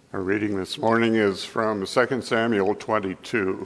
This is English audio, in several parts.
Our reading this morning is from 2 Samuel 22.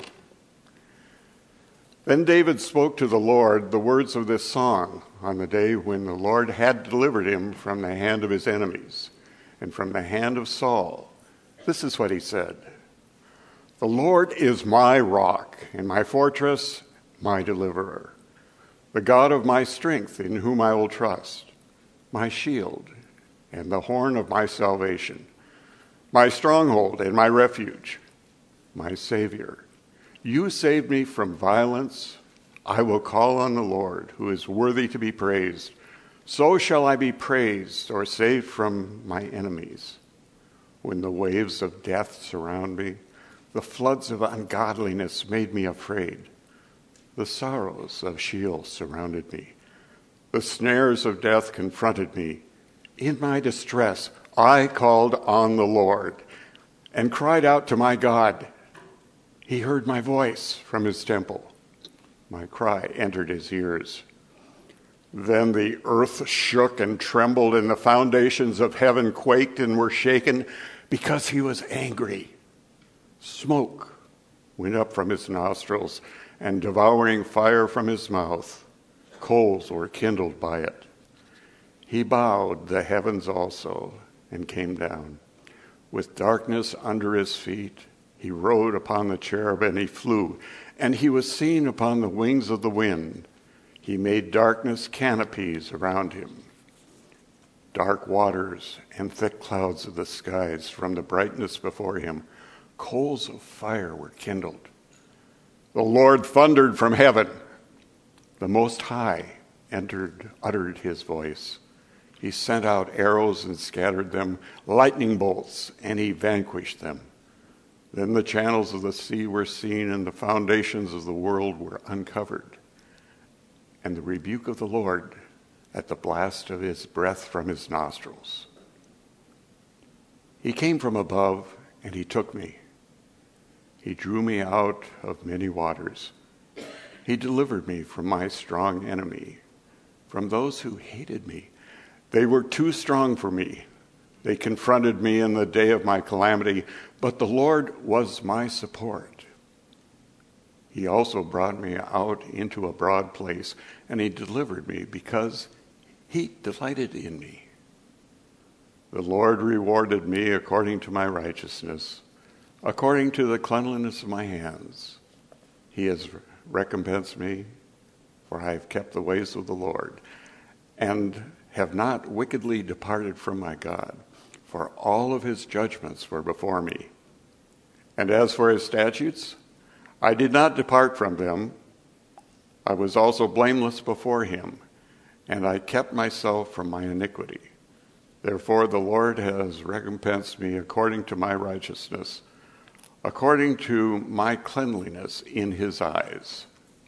Then David spoke to the Lord the words of this song on the day when the Lord had delivered him from the hand of his enemies and from the hand of Saul. This is what he said: "The Lord is my rock and my fortress, my deliverer, the God of my strength in whom I will trust, my shield and the horn of my salvation, my stronghold and my refuge, my Savior. You saved me from violence. I will call on the Lord, who is worthy to be praised. So shall I be praised or saved from my enemies. When the waves of death surround me, the floods of ungodliness made me afraid. The sorrows of Sheol surrounded me. The snares of death confronted me. In my distress, I called on the Lord and cried out to my God. He heard my voice from his temple. My cry entered his ears. Then the earth shook and trembled, and the foundations of heaven quaked and were shaken because he was angry. Smoke went up from his nostrils, and devouring fire from his mouth. Coals were kindled by it. He bowed the heavens also and came down. With darkness under his feet, he rode upon the cherub and he flew, and he was seen upon the wings of the wind. He made darkness canopies around him, dark waters and thick clouds of the skies from the brightness before him. Coals of fire were kindled. The Lord thundered from heaven. The Most High uttered his voice. He sent out arrows and scattered them, lightning bolts, and he vanquished them. Then the channels of the sea were seen, and the foundations of the world were uncovered. And the rebuke of the Lord at the blast of his breath from his nostrils. He came from above, and he took me. He drew me out of many waters. He delivered me from my strong enemy, from those who hated me. They were too strong for me. They confronted me in the day of my calamity, but the Lord was my support. He also brought me out into a broad place, and he delivered me because he delighted in me. The Lord rewarded me according to my righteousness, according to the cleanliness of my hands. He has recompensed me, for I have kept the ways of the Lord, and have not wickedly departed from my God, for all of his judgments were before me. And as for his statutes, I did not depart from them. I was also blameless before him, and I kept myself from my iniquity. Therefore the Lord has recompensed me according to my righteousness, according to my cleanliness in his eyes.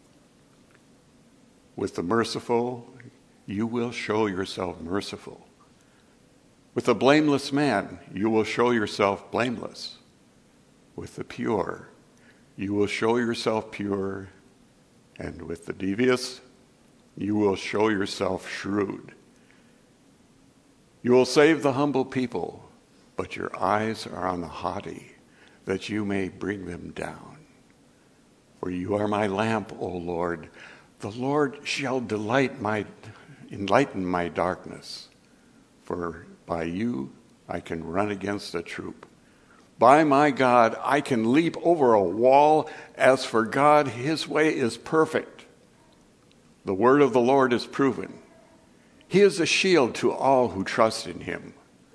With the merciful, you will show yourself merciful. With the blameless man, you will show yourself blameless. With the pure, you will show yourself pure. And with the devious, you will show yourself shrewd. You will save the humble people, but your eyes are on the haughty, that you may bring them down. For you are my lamp, O Lord. The Lord shall enlighten my darkness. For by you I can run against a troop. By my God, I can leap over a wall. As for God, his way is perfect. The word of the Lord is proven. He is a shield to all who trust in him.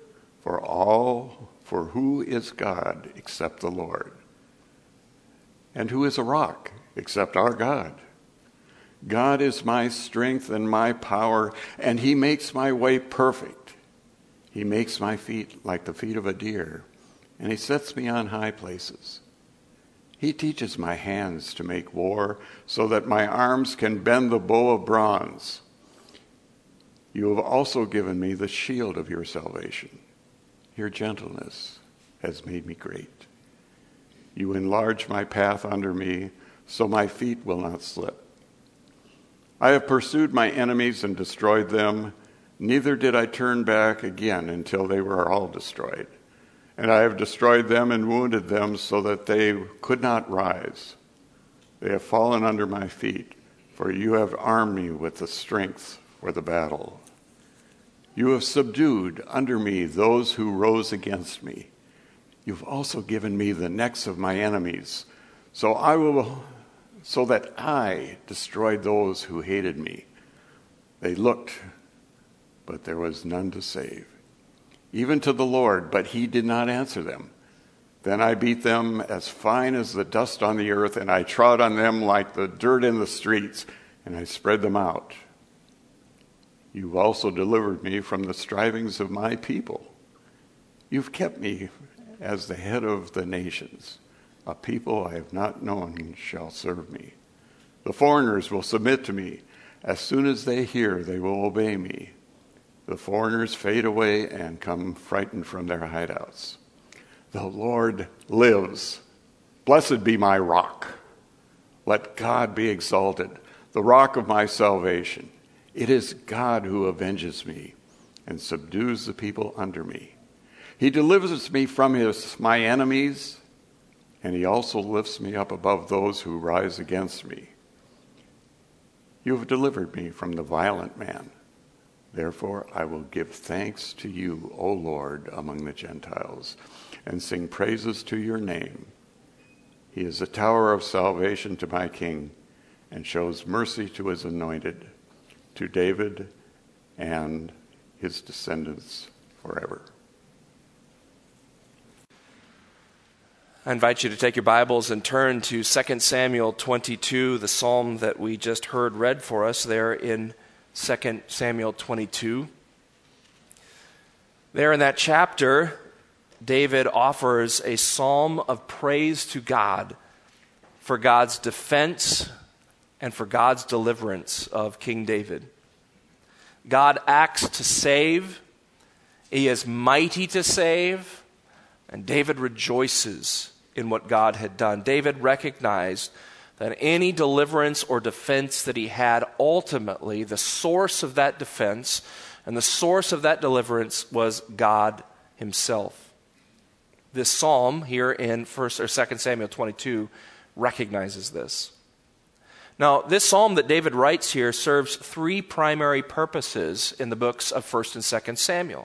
For who is God except the Lord? And who is a rock except our God? God is my strength and my power, and he makes my way perfect. He makes my feet like the feet of a deer, and he sets me on high places. He teaches my hands to make war, so that my arms can bend the bow of bronze. You have also given me the shield of your salvation. Your gentleness has made me great. You enlarge my path under me, so my feet will not slip. I have pursued my enemies and destroyed them. Neither did I turn back again until they were all destroyed. And I have destroyed them and wounded them so that they could not rise. They have fallen under my feet, for you have armed me with the strength for the battle. You have subdued under me those who rose against me. You've also given me the necks of my enemies, so that I destroyed those who hated me. They looked, but there was none to save. Even to the Lord, but he did not answer them. Then I beat them as fine as the dust on the earth, and I trod on them like the dirt in the streets, and I spread them out. You've also delivered me from the strivings of my people. You've kept me as the head of the nations. A people I have not known shall serve me. The foreigners will submit to me. As soon as they hear, they will obey me. The foreigners fade away and come frightened from their hideouts. The Lord lives. Blessed be my rock. Let God be exalted, the rock of my salvation. It is God who avenges me and subdues the people under me. He delivers me from my enemies, and he also lifts me up above those who rise against me. You have delivered me from the violent man. Therefore, I will give thanks to you, O Lord, among the Gentiles, and sing praises to your name. He is a tower of salvation to my king, and shows mercy to his anointed, to David and his descendants forever. I invite you to take your Bibles and turn to 2 Samuel 22, the psalm that we just heard read for us there in 2 Samuel 22. There in that chapter, David offers a psalm of praise to God for God's defense and for God's deliverance of King David. God acts to save. He is mighty to save. And David rejoices in what God had done. David recognized that any deliverance or defense that he had, ultimately, the source of that defense and the source of that deliverance was God himself. This psalm here in 2 Samuel 22 recognizes this. Now, this psalm that David writes here serves three primary purposes in the books of 1 and 2 Samuel.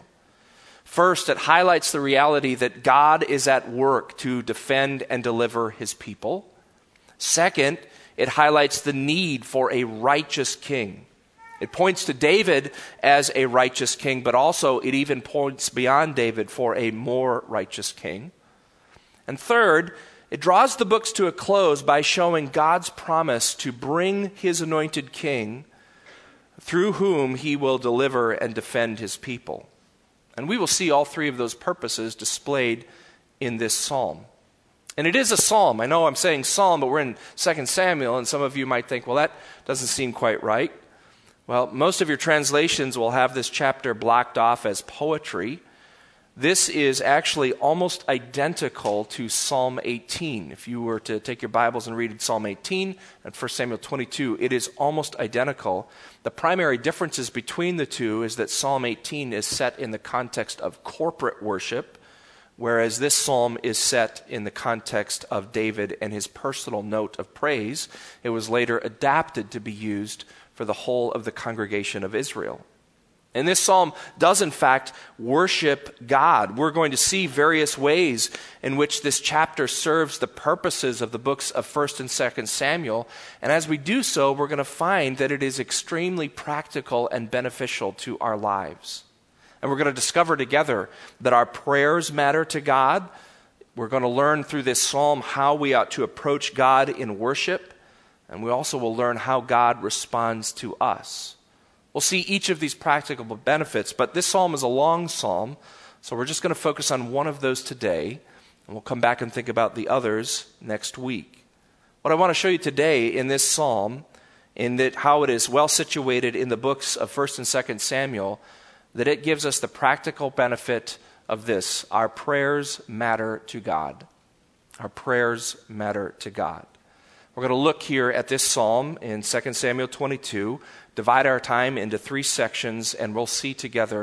First, it highlights the reality that God is at work to defend and deliver his people. Second, it highlights the need for a righteous king. It points to David as a righteous king, but also it even points beyond David for a more righteous king. And third, it draws the books to a close by showing God's promise to bring his anointed king, through whom he will deliver and defend his people. And we will see all three of those purposes displayed in this psalm. And it is a psalm. I know I'm saying psalm, but we're in 2 Samuel, and some of you might think, well, that doesn't seem quite right. Well, most of your translations will have this chapter blocked off as poetry. This is actually almost identical to Psalm 18. If you were to take your Bibles and read Psalm 18 and 1 Samuel 22, it is almost identical. The primary differences between the two is that Psalm 18 is set in the context of corporate worship, whereas this psalm is set in the context of David and his personal note of praise. It was later adapted to be used for the whole of the congregation of Israel. And this psalm does, in fact, worship God. We're going to see various ways in which this chapter serves the purposes of the books of 1 and 2 Samuel. And as we do so, we're going to find that it is extremely practical and beneficial to our lives. And we're going to discover together that our prayers matter to God. We're going to learn through this psalm how we ought to approach God in worship. And we also will learn how God responds to us. We'll see each of these practical benefits, but this psalm is a long psalm, so we're just going to focus on one of those today, and we'll come back and think about the others next week. What I want to show you today in this psalm, in that how it is well situated in the books of 1 and 2 Samuel, that it gives us the practical benefit of this. Our prayers matter to God. Our prayers matter to God. We're going to look here at this psalm in 2 Samuel 22, divide our time into three sections, and we'll see together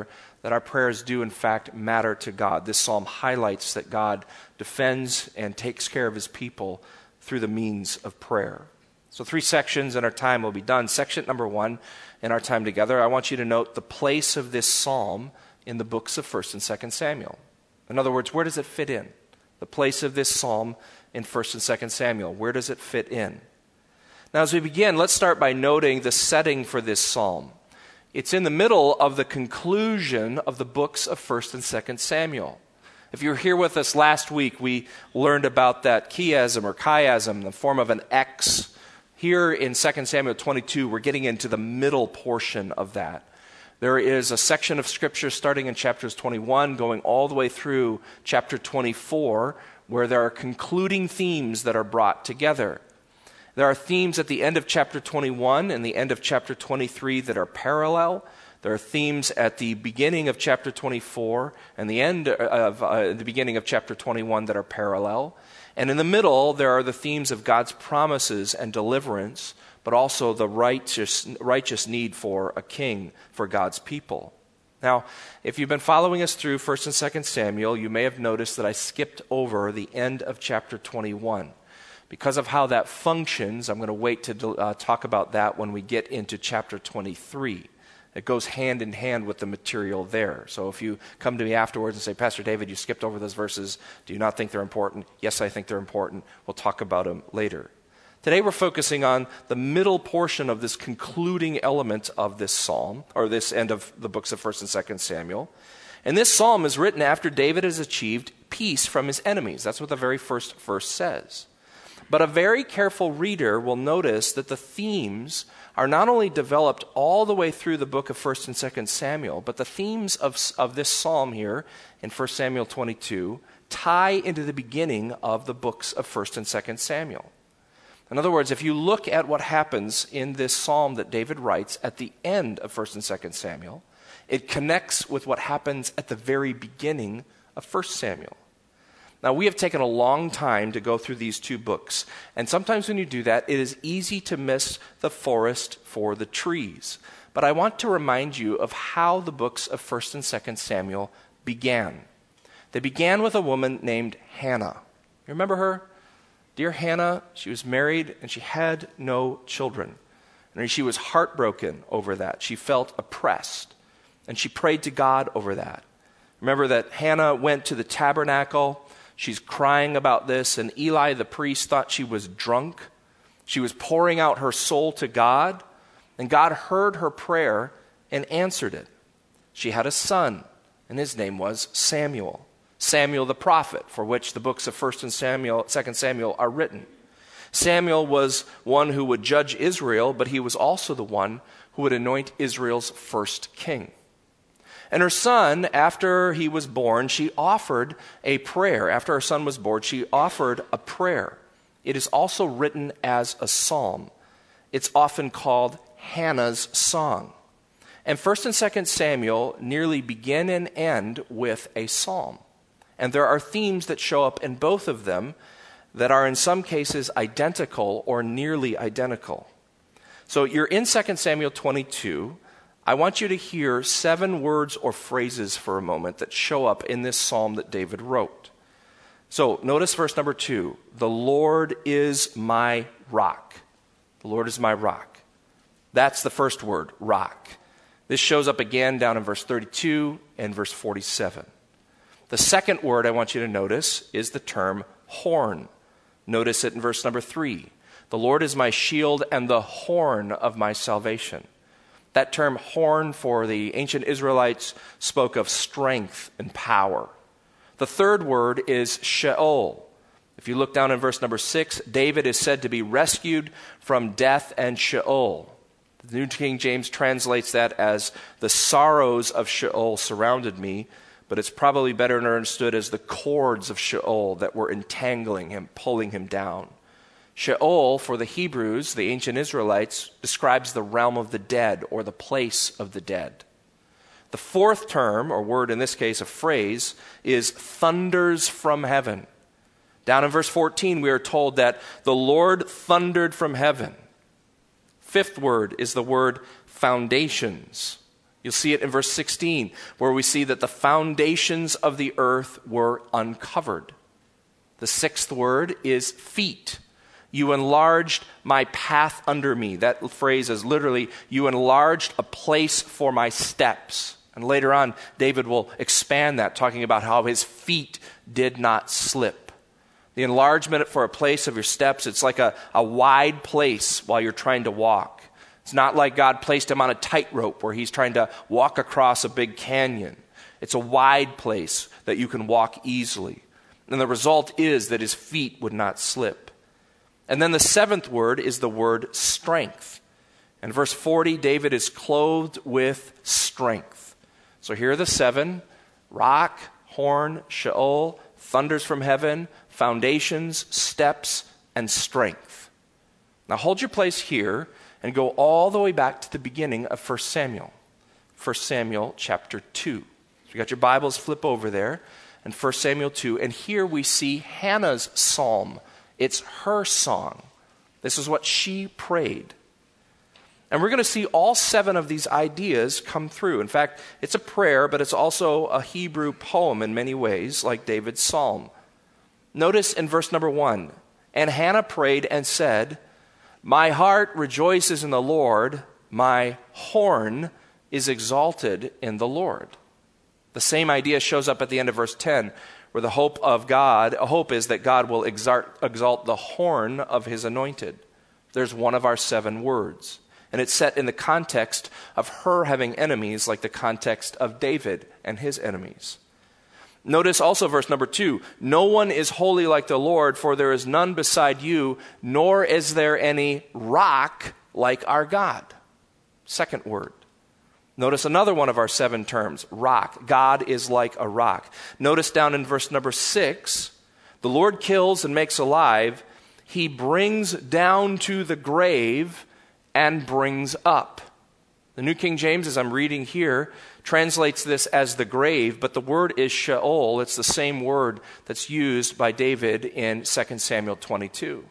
that our prayers do in fact matter to God. This psalm highlights that God defends and takes care of his people through the means of prayer. So 3 sections and our time will be done. Section number 1 in our time together, I want you to note the place of this psalm in the books of 1st and 2nd Samuel. In other words, where does it fit in? The place of this psalm in 1st and 2nd Samuel. Where does it fit in? Now as we begin, let's start by noting the setting for this psalm. It's in the middle of the conclusion of the books of 1st and 2nd Samuel. If you were here with us last week, we learned about that chiasm or chiasm, the form of an X. Here in 2 Samuel 22, we're getting into the middle portion of that. There is a section of Scripture starting in chapters 21, going all the way through chapter 24, where there are concluding themes that are brought together. There are themes at the end of chapter 21 and the end of chapter 23 that are parallel. There are themes at the beginning of chapter 24 and the end of the beginning of chapter 21 that are parallel. And in the middle, there are the themes of God's promises and deliverance, but also the righteous need for a king for God's people. Now, if you've been following us through 1st and 2nd Samuel, you may have noticed that I skipped over the end of chapter 21. Because of how that functions, I'm going to wait to talk about that when we get into chapter 23. It goes hand in hand with the material there. So if you come to me afterwards and say, Pastor David, you skipped over those verses. Do you not think they're important? Yes, I think they're important. We'll talk about them later. Today we're focusing on the middle portion of this concluding element of this psalm, or this end of the books of 1st and 2nd Samuel. And this psalm is written after David has achieved peace from his enemies. That's what the very first verse says. But a very careful reader will notice that the themes are not only developed all the way through the book of 1st and 2nd Samuel, but the themes of this psalm here in 1 Samuel 22 tie into the beginning of the books of 1st and 2nd Samuel. In other words, if you look at what happens in this psalm that David writes at the end of 1st and 2nd Samuel, it connects with what happens at the very beginning of 1 Samuel. Now, we have taken a long time to go through these two books, and sometimes when you do that, it is easy to miss the forest for the trees. But I want to remind you of how the books of 1st and 2nd Samuel began. They began with a woman named Hannah. You remember her? Dear Hannah, she was married and she had no children. And she was heartbroken over that. She felt oppressed, and she prayed to God over that. Remember that Hannah went to the tabernacle. She's crying about this, and Eli the priest thought she was drunk. She was pouring out her soul to God, and God heard her prayer and answered it. She had a son, and his name was Samuel. Samuel the prophet, for which the books of 1st and 2nd Samuel are written. Samuel was one who would judge Israel, but he was also the one who would anoint Israel's first king. And her son, after he was born, she offered a prayer. After her son was born, she offered a prayer. It is also written as a psalm. It's often called Hannah's song. And 1st and 2nd Samuel nearly begin and end with a psalm. And there are themes that show up in both of them that are in some cases identical or nearly identical. So you're in 2 Samuel 22. I want you to hear 7 words or phrases for a moment that show up in this psalm that David wrote. So notice verse number 2. The Lord is my rock. The Lord is my rock. That's the first word, rock. This shows up again down in verse 32 and verse 47. The second word I want you to notice is the term horn. Notice it in verse number 3. The Lord is my shield and the horn of my salvation. That term horn for the ancient Israelites spoke of strength and power. The third word is Sheol. If you look down in verse number 6, David is said to be rescued from death and Sheol. The New King James translates that as the sorrows of Sheol surrounded me, but it's probably better understood as the cords of Sheol that were entangling him, pulling him down. Sheol, for the Hebrews, the ancient Israelites, describes the realm of the dead or the place of the dead. The fourth term, or word in this case, a phrase, is thunders from heaven. Down in verse 14, we are told that the Lord thundered from heaven. Fifth word is the word foundations. You'll see it in verse 16, where we see that the foundations of the earth were uncovered. The sixth word is feet. You enlarged my path under me. That phrase is literally, you enlarged a place for my steps. And later on, David will expand that, talking about how his feet did not slip. The enlargement for a place of your steps, it's like a wide place while you're trying to walk. It's not like God placed him on a tightrope where he's trying to walk across a big canyon. It's a wide place that you can walk easily. And the result is that his feet would not slip. And then the seventh word is the word strength. In verse 40, David is clothed with strength. So here are the seven: rock, horn, Sheol, thunders from heaven, foundations, steps, and strength. Now hold your place here and go all the way back to the beginning of 1 Samuel. 1 Samuel chapter 2. So you got your Bibles, flip over there. And 1 Samuel 2. And here we see Hannah's psalm. It's her song. This is what she prayed. And we're going to see all seven of these ideas come through. In fact, it's a prayer, but it's also a Hebrew poem in many ways, like David's psalm. Notice in verse number 1, and Hannah prayed and said, my heart rejoices in the Lord, my horn is exalted in the Lord. The same idea shows up at the end of verse 10, where the hope is that God will exalt the horn of his anointed. There's one of our seven words. And it's set in the context of her having enemies, like the context of David and his enemies. Notice also verse number 2, no one is holy like the Lord, for there is none beside you, nor is there any rock like our God. Second word. Notice another one of our seven terms, rock. God is like a rock. Notice down in verse number 6, the Lord kills and makes alive. He brings down to the grave and brings up. The New King James, as I'm reading here, translates this as the grave, but the word is Sheol. It's the same word that's used by David in 2 Samuel 22.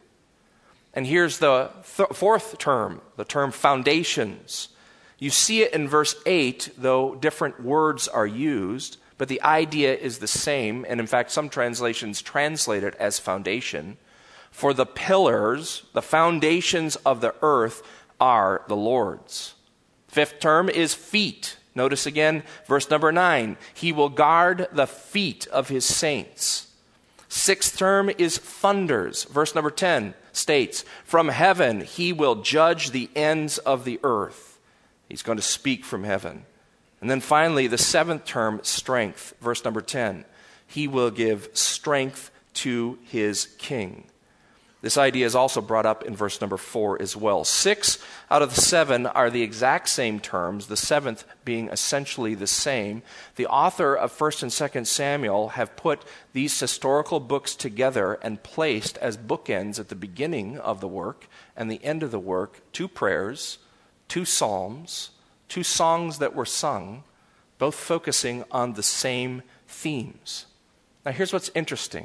And here's the fourth term, the term foundations. You see it in verse 8, though different words are used, but the idea is the same, and in fact some translations translate it as foundation. For the pillars, the foundations of the earth are the Lord's. Fifth term is feet. Notice again, verse number 9. He will guard the feet of his saints. Sixth term is thunders. Verse number 10 states, from heaven he will judge the ends of the earth. He's going to speak from heaven. And then finally, the seventh term, strength. Verse number 10. He will give strength to his king. This idea is also brought up in verse number 4 as well. 6 out of the 7 are the exact same terms, the seventh being essentially the same. The author of 1 and 2 Samuel have put these historical books together and placed as bookends at the beginning of the work and the end of the work 2 prayers, 2 psalms, 2 songs that were sung, both focusing on the same themes. Now here's what's interesting.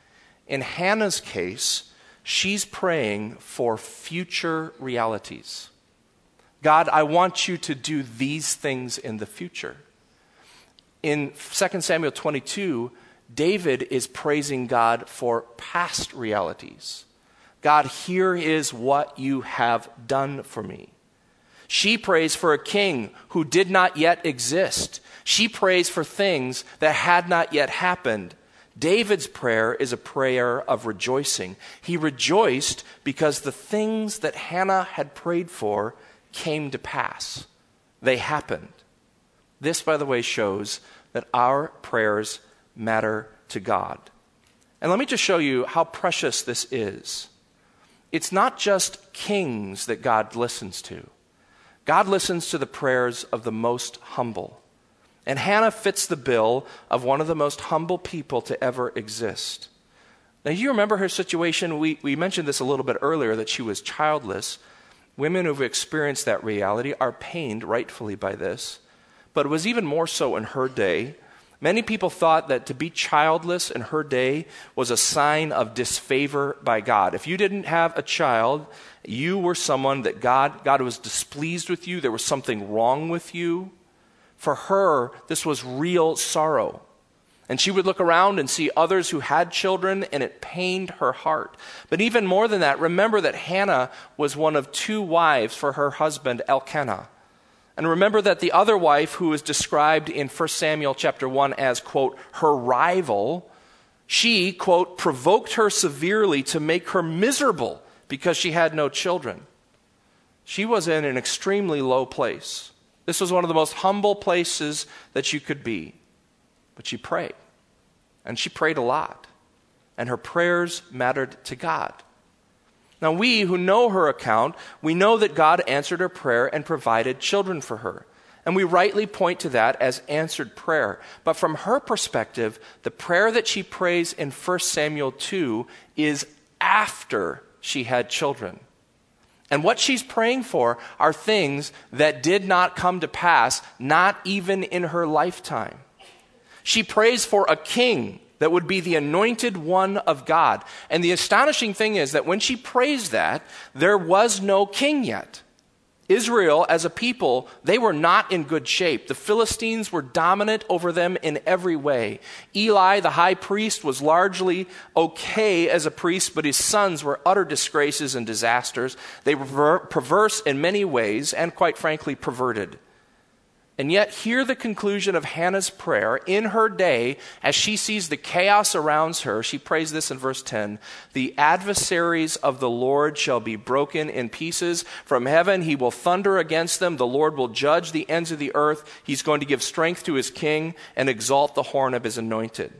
In Hannah's case, she's praying for future realities. God, I want you to do these things in the future. In 2 Samuel 22, David is praising God for past realities. God, here is what you have done for me. She prays for a king who did not yet exist. She prays for things that had not yet happened. David's prayer is a prayer of rejoicing. He rejoiced because the things that Hannah had prayed for came to pass. They happened. This, by the way, shows that our prayers matter to God. And let me just show you how precious this is. It's not just kings that God listens to. God listens to the prayers of the most humble. And Hannah fits the bill of one of the most humble people to ever exist. Now, you remember her situation? We mentioned this a little bit earlier, that she was childless. Women who've experienced that reality are pained rightfully by this. But it was even more so in her day. Many people thought that to be childless in her day was a sign of disfavor by God. If you didn't have a child, you were someone that God was displeased with you. There was something wrong with you. For her, this was real sorrow. And she would look around and see others who had children, and it pained her heart. But even more than that, remember that Hannah was one of 2 wives for her husband Elkanah. And remember that the other wife, who is described in 1 Samuel chapter 1 as, quote, her rival, she, quote, provoked her severely to make her miserable because she had no children. She was in an extremely low place. This was one of the most humble places that you could be. But she prayed. And she prayed a lot. And her prayers mattered to God. Now we who know her account, we know that God answered her prayer and provided children for her. And we rightly point to that as answered prayer. But from her perspective, the prayer that she prays in 1 Samuel 2 is after she had children. And what she's praying for are things that did not come to pass, not even in her lifetime. She prays for a king that would be the anointed one of God. And the astonishing thing is that when she prays that, there was no king yet. Israel, as a people, they were not in good shape. The Philistines were dominant over them in every way. Eli, the high priest, was largely okay as a priest, but his sons were utter disgraces and disasters. They were perverse in many ways and, quite frankly, perverted. And yet, hear the conclusion of Hannah's prayer in her day as she sees the chaos around her. She prays this in verse 10. The adversaries of the Lord shall be broken in pieces. From heaven he will thunder against them. The Lord will judge the ends of the earth. He's going to give strength to his king and exalt the horn of his anointed.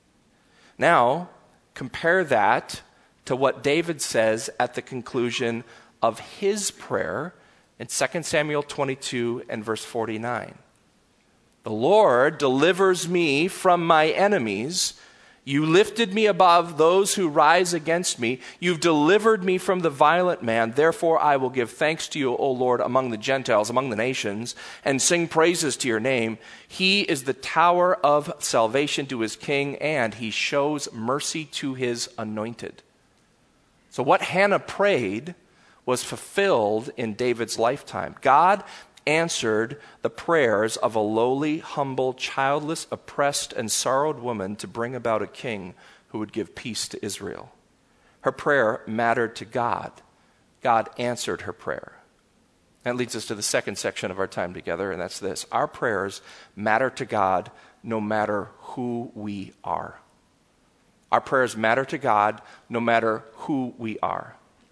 Now, compare that to what David says at the conclusion of his prayer in 2 Samuel 22 and verse 49. The Lord delivers me from my enemies. You lifted me above those who rise against me. You've delivered me from the violent man. Therefore I will give thanks to you, O Lord, among the Gentiles, among the nations, and sing praises to your name. He is the tower of salvation to his king, and he shows mercy to his anointed. So what Hannah prayed was fulfilled in David's lifetime. God answered the prayers of a lowly, humble, childless, oppressed, and sorrowed woman to bring about a king who would give peace to Israel. Her prayer mattered to God. God answered her prayer. That leads us to the second section of our time together, and that's this. Our prayers matter to God no matter who we are. Our prayers matter to God no matter who we are.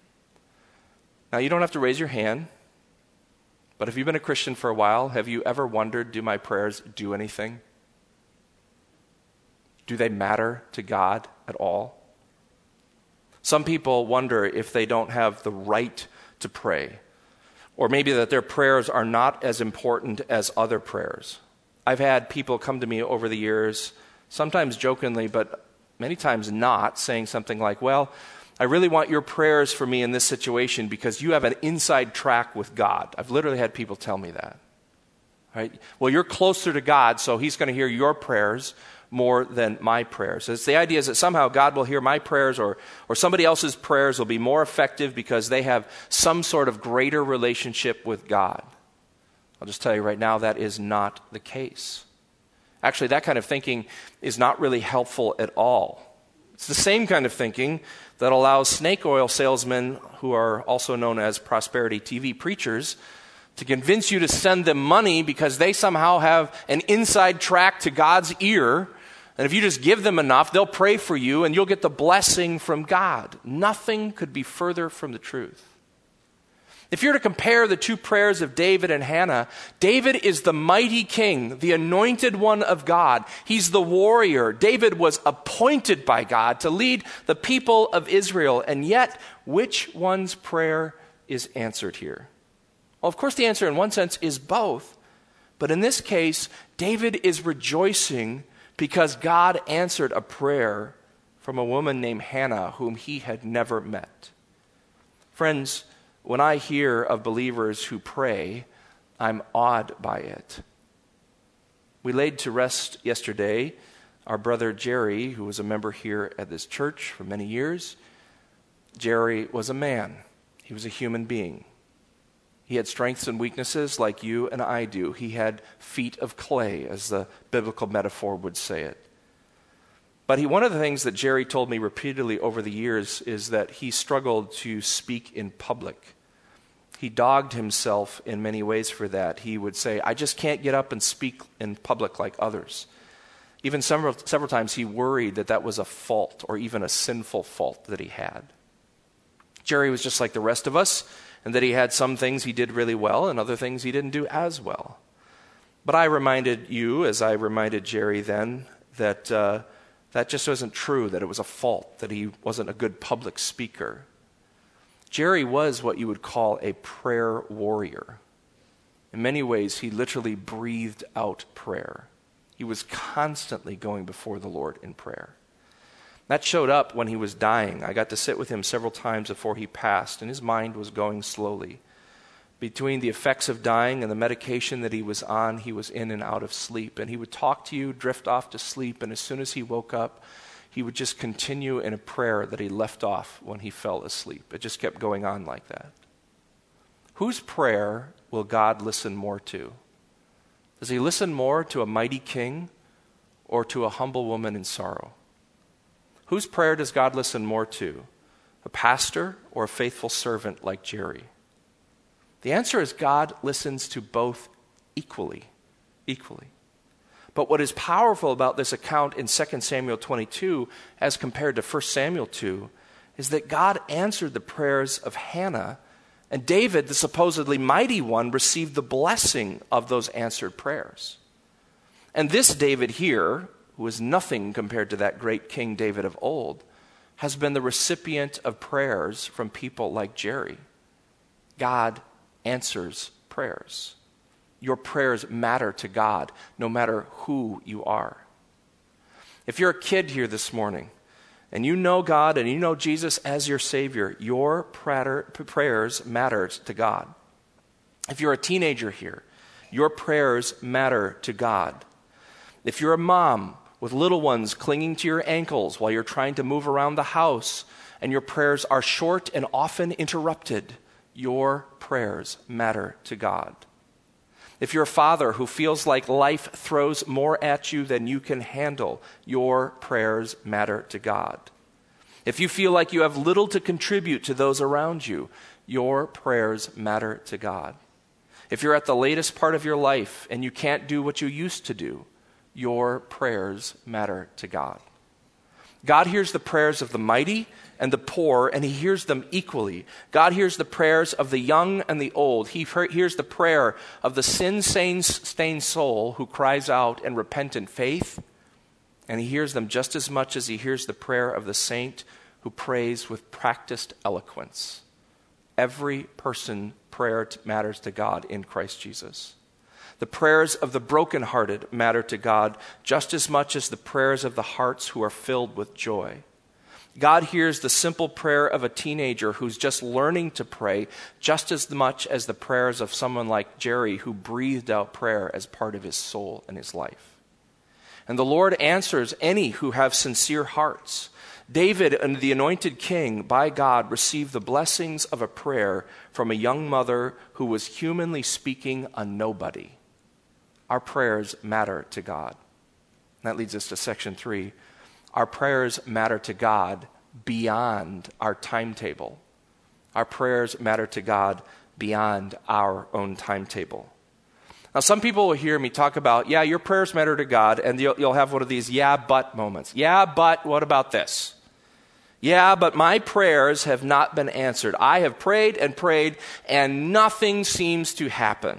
Now, you don't have to raise your hand, but if you've been a Christian for a while, have you ever wondered, do my prayers do anything? Do they matter to God at all? Some people wonder if they don't have the right to pray, or maybe that their prayers are not as important as other prayers. I've had people come to me over the years, sometimes jokingly, but many times not, saying something like, well, I really want your prayers for me in this situation because you have an inside track with God. I've literally had people tell me that. Right? Well, you're closer to God, so he's going to hear your prayers more than my prayers. It's the idea is that somehow God will hear my prayers or somebody else's prayers will be more effective because they have some sort of greater relationship with God. I'll just tell you right now, that is not the case. Actually, that kind of thinking is not really helpful at all. It's the same kind of thinking that allows snake oil salesmen, who are also known as prosperity TV preachers, to convince you to send them money because they somehow have an inside track to God's ear. And if you just give them enough, they'll pray for you and you'll get the blessing from God. Nothing could be further from the truth. If you're to compare the 2 prayers of David and Hannah, David is the mighty king, the anointed one of God. He's the warrior. David was appointed by God to lead the people of Israel. And yet, which one's prayer is answered here? Well, of course, the answer in one sense is both. But in this case, David is rejoicing because God answered a prayer from a woman named Hannah, whom he had never met. Friends, when I hear of believers who pray, I'm awed by it. We laid to rest yesterday our brother Jerry, who was a member here at this church for many years. Jerry was a man. He was a human being. He had strengths and weaknesses like you and I do. He had feet of clay, as the biblical metaphor would say it. But one of the things that Jerry told me repeatedly over the years is that he struggled to speak in public. He dogged himself in many ways for that. He would say, I just can't get up and speak in public like others. Even several times he worried that was a fault or even a sinful fault that he had. Jerry was just like the rest of us, and that he had some things he did really well and other things he didn't do as well. But I reminded you, as I reminded Jerry then, that that just wasn't true, that it was a fault, that he wasn't a good public speaker. Jerry was what you would call a prayer warrior. In many ways, he literally breathed out prayer. He was constantly going before the Lord in prayer. That showed up when he was dying. I got to sit with him several times before he passed, and his mind was going slowly. Between the effects of dying and the medication that he was on, he was in and out of sleep. And he would talk to you, drift off to sleep, and as soon as he woke up, he would just continue in a prayer that he left off when he fell asleep. It just kept going on like that. Whose prayer will God listen more to? Does he listen more to a mighty king or to a humble woman in sorrow? Whose prayer does God listen more to? A pastor or a faithful servant like Jerry? The answer is God listens to both equally. But what is powerful about this account in 2 Samuel 22 as compared to 1 Samuel 2 is that God answered the prayers of Hannah, and David, the supposedly mighty one, received the blessing of those answered prayers. And this David here, who is nothing compared to that great King David of old, has been the recipient of prayers from people like Jerry. God answers prayers. Your prayers matter to God, no matter who you are. If you're a kid here this morning, and you know God and you know Jesus as your Savior, your prayers matter to God. If you're a teenager here, your prayers matter to God. If you're a mom with little ones clinging to your ankles while you're trying to move around the house, and your prayers are short and often interrupted, your prayers matter to God. If you're a father who feels like life throws more at you than you can handle, your prayers matter to God. If you feel like you have little to contribute to those around you, your prayers matter to God. If you're at the latest part of your life and you can't do what you used to do, your prayers matter to God. God hears the prayers of the mighty and the poor, and he hears them equally. God hears the prayers of the young and the old. He hears the prayer of the sin-stained soul who cries out in repentant faith, and he hears them just as much as he hears the prayer of the saint who prays with practiced eloquence. Every person's prayer matters to God in Christ Jesus. The prayers of the brokenhearted matter to God just as much as the prayers of the hearts who are filled with joy. God hears the simple prayer of a teenager who's just learning to pray just as much as the prayers of someone like Jerry who breathed out prayer as part of his soul and his life. And the Lord answers any who have sincere hearts. David and the anointed king by God received the blessings of a prayer from a young mother who was humanly speaking a nobody. Our prayers matter to God. And that leads us to section 3. Our prayers matter to God beyond our timetable. Our prayers matter to God beyond our own timetable. Now, some people will hear me talk about, yeah, your prayers matter to God, and you'll have one of these yeah, but moments. Yeah, but what about this? Yeah, but my prayers have not been answered. I have prayed, and nothing seems to happen.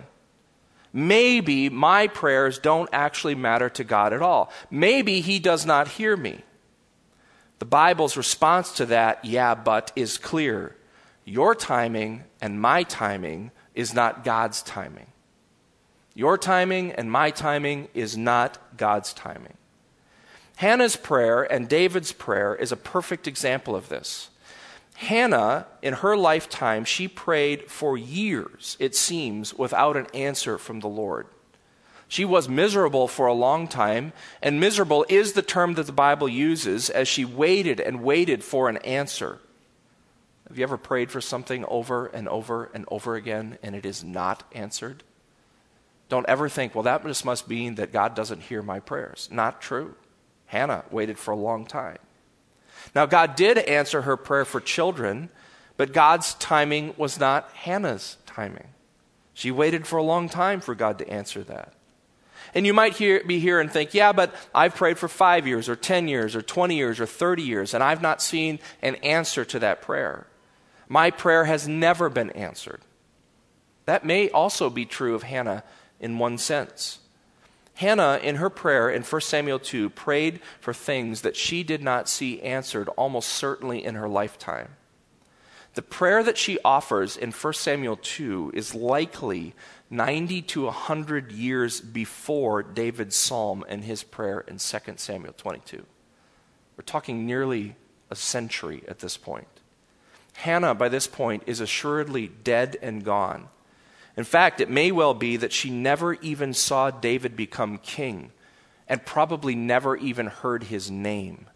Maybe my prayers don't actually matter to God at all. Maybe he does not hear me. The Bible's response to that, yeah, but, is clear. Your timing and my timing is not God's timing. Your timing and my timing is not God's timing. Hannah's prayer and David's prayer is a perfect example of this. Hannah, in her lifetime, she prayed for years, it seems, without an answer from the Lord. She was miserable for a long time, and miserable is the term that the Bible uses as she waited and waited for an answer. Have you ever prayed for something over and over and over again and it is not answered? Don't ever think, well, that just must mean that God doesn't hear my prayers. Not true. Hannah waited for a long time. Now, God did answer her prayer for children, but God's timing was not Hannah's timing. She waited for a long time for God to answer that. And you might be here and think, yeah, but I've prayed for 5 years or 10 years or 20 years or 30 years, and I've not seen an answer to that prayer. My prayer has never been answered. That may also be true of Hannah in one sense. Hannah, in her prayer in 1 Samuel 2, prayed for things that she did not see answered almost certainly in her lifetime. The prayer that she offers in 1 Samuel 2 is likely 90 to 100 years before David's psalm and his prayer in 2 Samuel 22. We're talking nearly a century at this point. Hannah, by this point, is assuredly dead and gone. In fact, it may well be that she never even saw David become king and probably never even heard his name.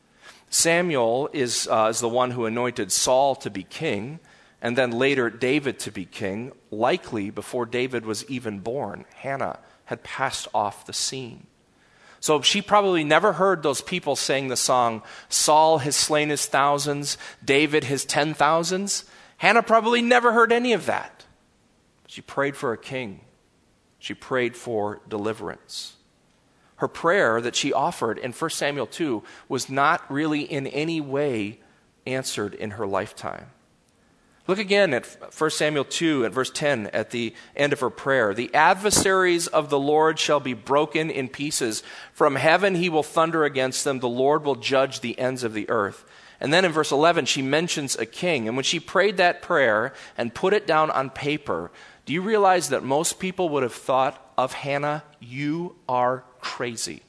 Samuel is the one who anointed Saul to be king, and then later David to be king. Likely before David was even born, Hannah had passed off the scene. So she probably never heard those people saying the song, Saul has slain his thousands, David his 10,000s. Hannah probably never heard any of that. She prayed for a king. She prayed for deliverance. Her prayer that she offered in 1 Samuel 2 was not really in any way answered in her lifetime. Look again at 1 Samuel 2 at verse 10 at the end of her prayer. The adversaries of the Lord shall be broken in pieces. From heaven he will thunder against them. The Lord will judge the ends of the earth. And then in verse 11 she mentions a king. And when she prayed that prayer and put it down on paper, do you realize that most people would have thought of Hannah, you are crazy.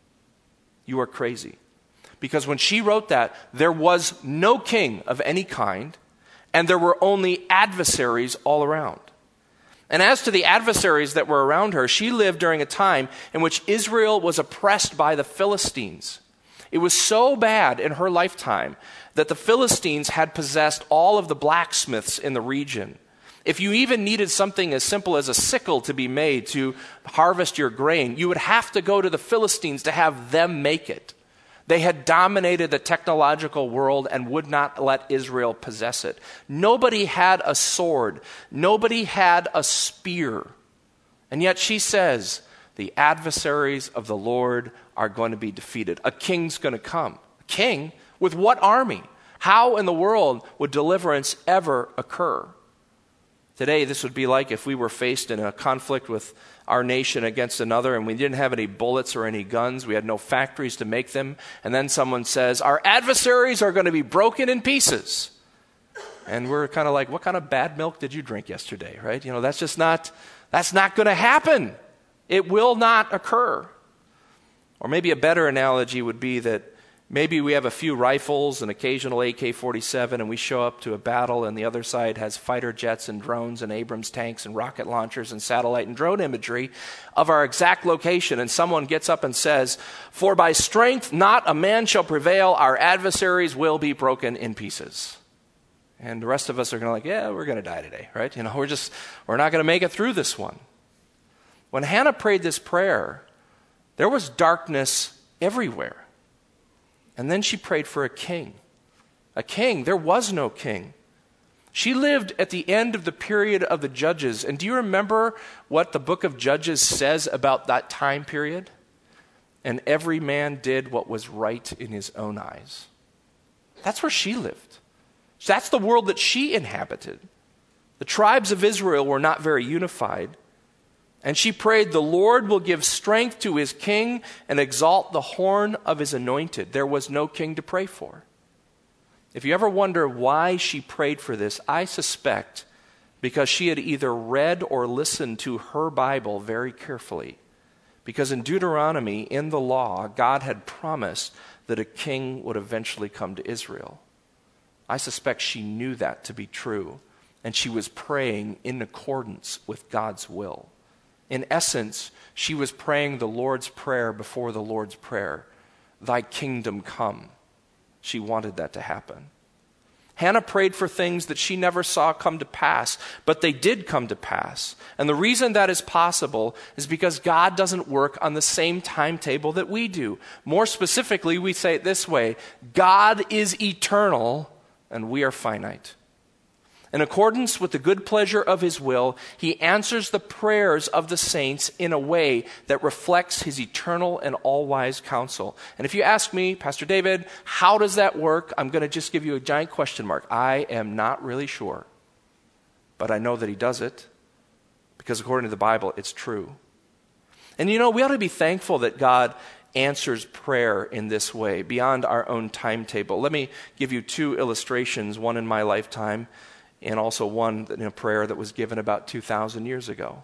You are crazy. Because when she wrote that, there was no king of any kind, and there were only adversaries all around. And as to the adversaries that were around her, she lived during a time in which Israel was oppressed by the Philistines. It was so bad in her lifetime that the Philistines had possessed all of the blacksmiths in the region. If you even needed something as simple as a sickle to be made to harvest your grain, you would have to go to the Philistines to have them make it. They had dominated the technological world and would not let Israel possess it. Nobody had a sword. Nobody had a spear. And yet she says, the adversaries of the Lord are going to be defeated. A king's going to come. A king? With what army? How in the world would deliverance ever occur? Today, this would be like if we were faced in a conflict with our nation against another and we didn't have any bullets or any guns, we had no factories to make them, and then someone says, our adversaries are going to be broken in pieces. And we're kind of like, what kind of bad milk did you drink yesterday, right? You know, that's not going to happen. It will not occur. Or maybe a better analogy would be that maybe we have a few rifles, an occasional AK-47, and we show up to a battle, and the other side has fighter jets and drones and Abrams tanks and rocket launchers and satellite and drone imagery of our exact location. And someone gets up and says, for by strength not a man shall prevail, our adversaries will be broken in pieces. And the rest of us are going to like, yeah, we're going to die today, right? You know, we're not going to make it through this one. When Hannah prayed this prayer, there was darkness everywhere. And then she prayed for a king. A king. There was no king. She lived at the end of the period of the Judges. And do you remember what the book of Judges says about that time period? And every man did what was right in his own eyes. That's where she lived. That's the world that she inhabited. The tribes of Israel were not very unified. And she prayed, the Lord will give strength to his king and exalt the horn of his anointed. There was no king to pray for. If you ever wonder why she prayed for this, I suspect because she had either read or listened to her Bible very carefully. Because in Deuteronomy, in the law, God had promised that a king would eventually come to Israel. I suspect she knew that to be true, and she was praying in accordance with God's will. In essence, she was praying the Lord's Prayer before the Lord's Prayer. Thy kingdom come. She wanted that to happen. Hannah prayed for things that she never saw come to pass, but they did come to pass. And the reason that is possible is because God doesn't work on the same timetable that we do. More specifically, we say it this way: God is eternal and we are finite. In accordance with the good pleasure of his will, he answers the prayers of the saints in a way that reflects his eternal and all-wise counsel. And if you ask me, Pastor David, how does that work? I'm going to just give you a giant question mark. I am not really sure. But I know that he does it because according to the Bible, it's true. And we ought to be thankful that God answers prayer in this way, beyond our own timetable. Let me give you two illustrations, one in my lifetime and also one in a prayer that was given about 2,000 years ago.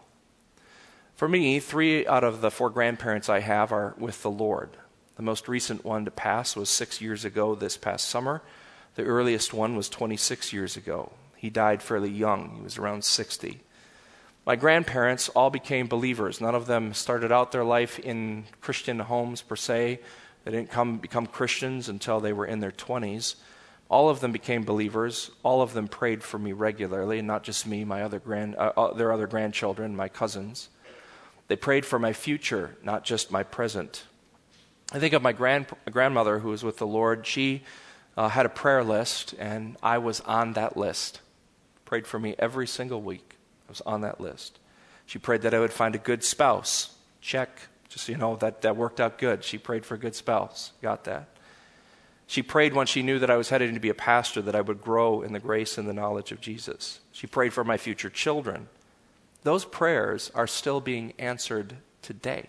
For me, 3 out of the 4 grandparents I have are with the Lord. The most recent one to pass was 6 years ago this past summer. The earliest one was 26 years ago. He died fairly young. He was around 60. My grandparents all became believers. None of them started out their life in Christian homes per se. They didn't become Christians until they were in their 20s. All of them became believers. All of them prayed for me regularly, not just me, their other grandchildren, my cousins. They prayed for my future, not just my present. I think of my grandmother who was with the Lord. She had a prayer list, and I was on that list. Prayed for me every single week. I was on that list. She prayed that I would find a good spouse. Check. Just that worked out good. She prayed for a good spouse. Got that. She prayed when she knew that I was headed to be a pastor, that I would grow in the grace and the knowledge of Jesus. She prayed for my future children. Those prayers are still being answered today.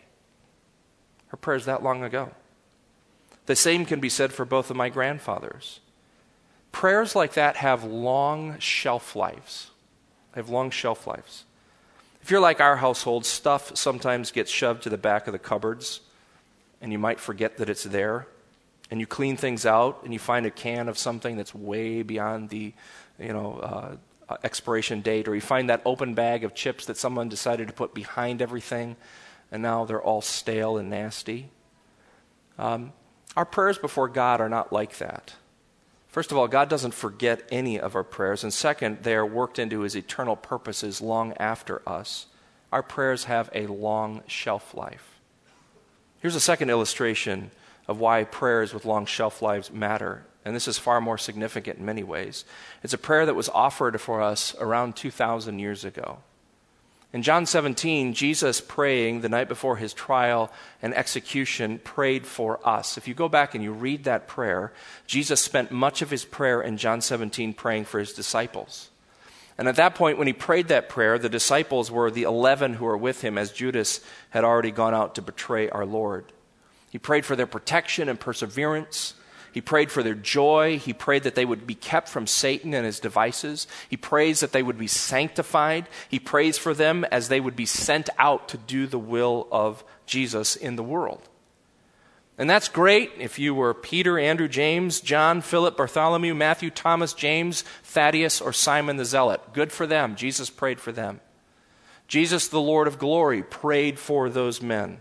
Her prayers that long ago. The same can be said for both of my grandfathers. Prayers like that have long shelf lives. They have long shelf lives. If you're like our household, stuff sometimes gets shoved to the back of the cupboards, and you might forget that it's there. And you clean things out, and you find a can of something that's way beyond the, expiration date, or you find that open bag of chips that someone decided to put behind everything, and now they're all stale and nasty. Our prayers before God are not like that. First of all, God doesn't forget any of our prayers, and second, they are worked into his eternal purposes long after us. Our prayers have a long shelf life. Here's a second illustration of why prayers with long shelf lives matter. And this is far more significant in many ways. It's a prayer that was offered for us around 2,000 years ago. In John 17, Jesus praying the night before his trial and execution prayed for us. If you go back and you read that prayer, Jesus spent much of his prayer in John 17 praying for his disciples. And at that point, when he prayed that prayer, the disciples were the 11 who were with him, as Judas had already gone out to betray our Lord. He prayed for their protection and perseverance. He prayed for their joy. He prayed that they would be kept from Satan and his devices. He prays that they would be sanctified. He prays for them as they would be sent out to do the will of Jesus in the world. And that's great if you were Peter, Andrew, James, John, Philip, Bartholomew, Matthew, Thomas, James, Thaddeus, or Simon the Zealot. Good for them. Jesus prayed for them. Jesus, the Lord of glory, prayed for those men.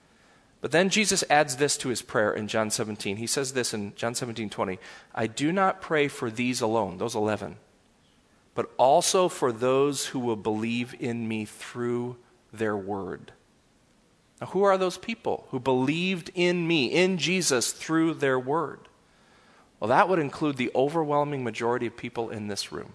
But then Jesus adds this to his prayer in John 17. He says this in John 17:20. I do not pray for these alone, those 11, but also for those who will believe in me through their word. Now, who are those people who believed in me, in Jesus, through their word? Well, that would include the overwhelming majority of people in this room.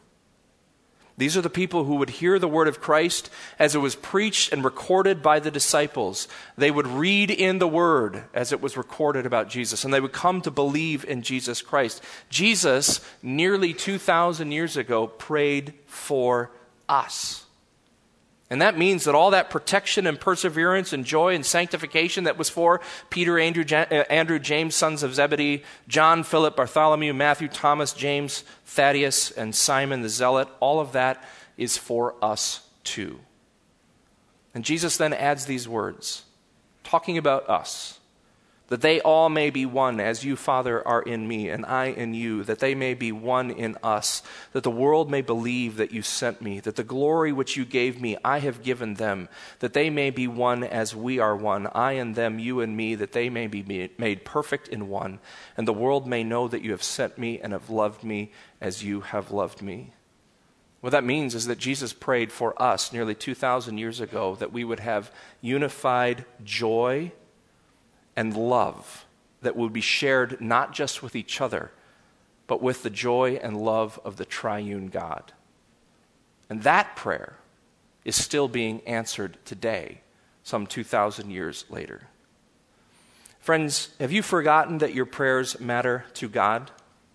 These are the people who would hear the word of Christ as it was preached and recorded by the disciples. They would read in the word as it was recorded about Jesus, and they would come to believe in Jesus Christ. Jesus, nearly 2,000 years ago, prayed for us. And that means that all that protection and perseverance and joy and sanctification that was for Peter, Andrew, James, sons of Zebedee, John, Philip, Bartholomew, Matthew, Thomas, James, Thaddeus, and Simon the Zealot, all of that is for us too. And Jesus then adds these words, talking about us. that they all may be one, as you, Father, are in me, and I in you, that they may be one in us, that the world may believe that you sent me, that the glory which you gave me I have given them, that they may be one as we are one, I and them, you and me, that they may be made perfect in one, and the world may know that you have sent me and have loved me as you have loved me. What that means is that Jesus prayed for us nearly 2,000 years ago that we would have unified joy and love that would be shared not just with each other, but with the joy and love of the triune God. And that prayer is still being answered today, some 2,000 years later. Friends, have you forgotten that your prayers matter to God?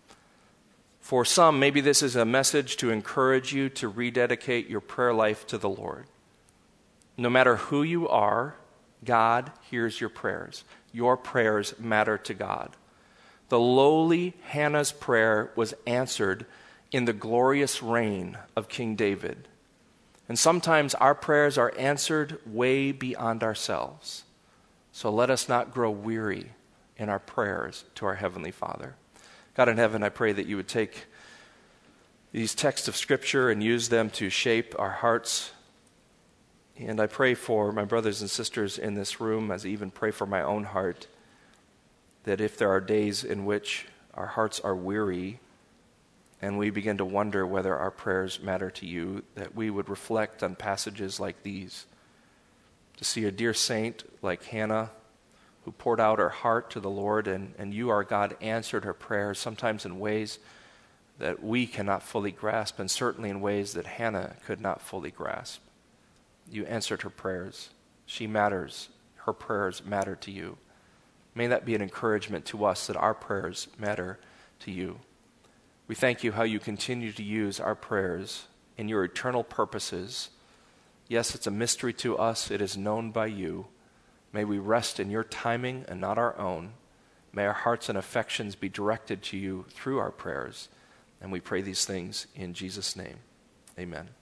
For some, maybe this is a message to encourage you to rededicate your prayer life to the Lord. No matter who you are, God hears your prayers. Your prayers matter to God. The lowly Hannah's prayer was answered in the glorious reign of King David. And sometimes our prayers are answered way beyond ourselves. So let us not grow weary in our prayers to our Heavenly Father. God in heaven, I pray that you would take these texts of Scripture and use them to shape our hearts. And I pray for my brothers and sisters in this room, as I even pray for my own heart, that if there are days in which our hearts are weary and we begin to wonder whether our prayers matter to you, that we would reflect on passages like these, to see a dear saint like Hannah who poured out her heart to the Lord, and you, our God, answered her prayers, sometimes in ways that we cannot fully grasp, and certainly in ways that Hannah could not fully grasp. You answered her prayers. She matters. Her prayers matter to you. May that be an encouragement to us that our prayers matter to you. We thank you how you continue to use our prayers in your eternal purposes. Yes, it's a mystery to us. It is known by you. May we rest in your timing and not our own. May our hearts and affections be directed to you through our prayers. And we pray these things in Jesus' name. Amen.